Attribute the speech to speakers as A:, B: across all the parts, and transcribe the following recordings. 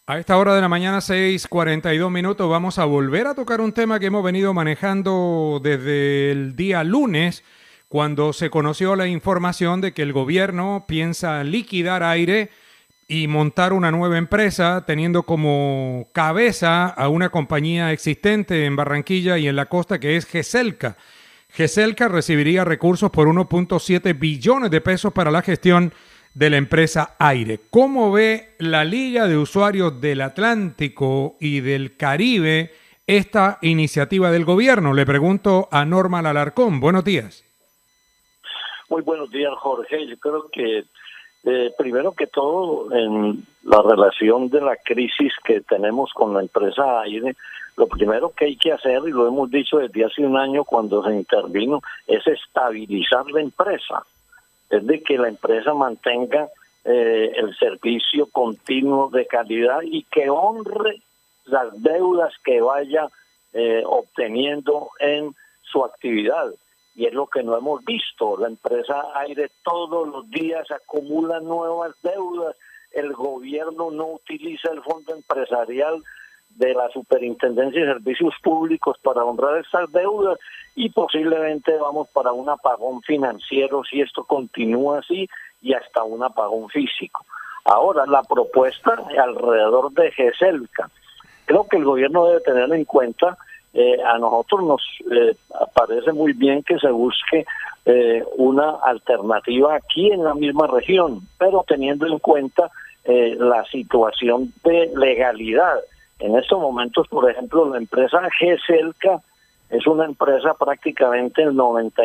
A: A esta hora de la mañana, 6:42 minutos, vamos a volver a tocar un tema que hemos venido manejando desde el día lunes, cuando se conoció la información de que el gobierno piensa liquidar Aire y montar una nueva empresa, teniendo como cabeza a una compañía existente en Barranquilla y en la costa, que es GESELCA. GESELCA recibiría recursos por 1.7 billones de pesos para la gestión de la empresa Aire. ¿Cómo ve la Liga de Usuarios del Atlántico y del Caribe esta iniciativa del gobierno? Le pregunto a Norma Alarcón. Buenos días.
B: Muy buenos días, Jorge. Yo creo que primero que todo, en la relación de la crisis que tenemos con la empresa Aire, lo primero que hay que hacer, y lo hemos dicho desde hace un año cuando se intervino, es estabilizar la empresa. Es de que la empresa mantenga el servicio continuo de calidad y que honre las deudas que vaya obteniendo en su actividad. Y es lo que no hemos visto. La empresa Aire todos los días acumula nuevas deudas. El gobierno no utiliza el fondo empresarial de la Superintendencia de Servicios Públicos para honrar estas deudas, y posiblemente vamos para un apagón financiero si esto continúa así, y hasta un apagón físico. Ahora, la propuesta alrededor de GESELCA, creo que el gobierno debe tener en cuenta, a nosotros nos parece muy bien que se busque una alternativa aquí en la misma región, pero teniendo en cuenta la situación de legalidad. En estos momentos, por ejemplo, la empresa GESELCA es una empresa prácticamente el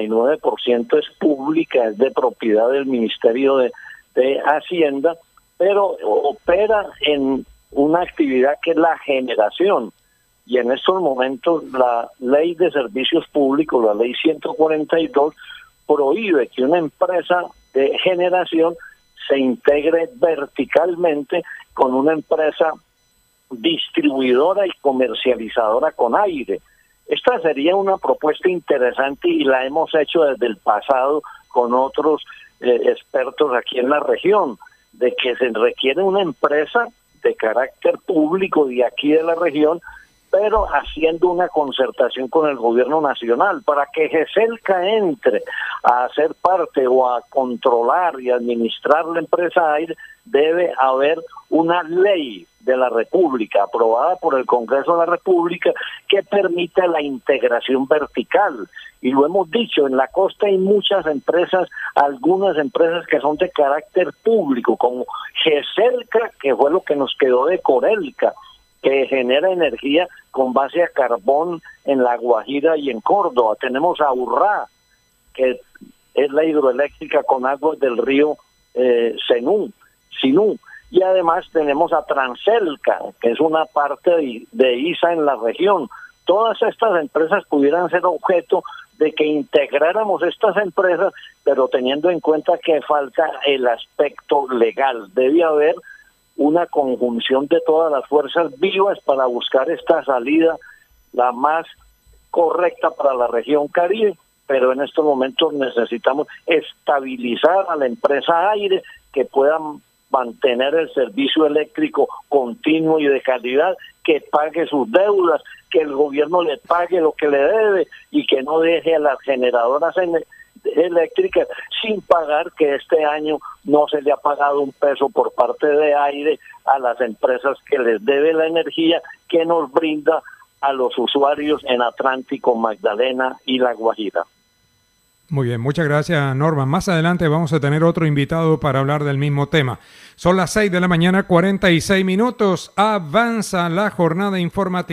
B: 99% es pública, es de propiedad del Ministerio de Hacienda, pero opera en una actividad que es la generación. Y en estos momentos la Ley de Servicios Públicos, la Ley 142, prohíbe que una empresa de generación se integre verticalmente con una empresa distribuidora y comercializadora con aire. Esta sería una propuesta interesante y la hemos hecho desde el pasado con otros expertos aquí en la región, de que se requiere una empresa de carácter público de aquí de la región, pero haciendo una concertación con el gobierno nacional para que GESELCA entre a hacer parte o a controlar y administrar la empresa Aire. Debe haber una ley de la República aprobada por el Congreso de la República que permita la integración vertical. Y lo hemos dicho, en la costa hay muchas empresas, algunas empresas que son de carácter público, como GESELCA, que fue lo que nos quedó de Corelca, que genera energía con base a carbón en La Guajira y en Córdoba. Tenemos a Urrá, que es la hidroeléctrica con aguas del río Sinú. Y además tenemos a Transelca, que es una parte de ISA en la región. Todas estas empresas pudieran ser objeto de que integráramos estas empresas, pero teniendo en cuenta que falta el aspecto legal. Debe haber una conjunción de todas las fuerzas vivas para buscar esta salida la más correcta para la región Caribe, pero en estos momentos necesitamos estabilizar a la empresa Aire que pueda mantener el servicio eléctrico continuo y de calidad, que pague sus deudas, que el gobierno le pague lo que le debe y que no deje a las generadoras eléctricas sin pagar, que este año no se le ha pagado un peso por parte de Aire a las empresas que les debe la energía que nos brinda a los usuarios en Atlántico, Magdalena y La Guajira.
A: Muy bien, muchas gracias, Norma. Más adelante vamos a tener otro invitado para hablar del mismo tema. Son las 6 de la mañana, 46 minutos. Avanza la jornada informativa.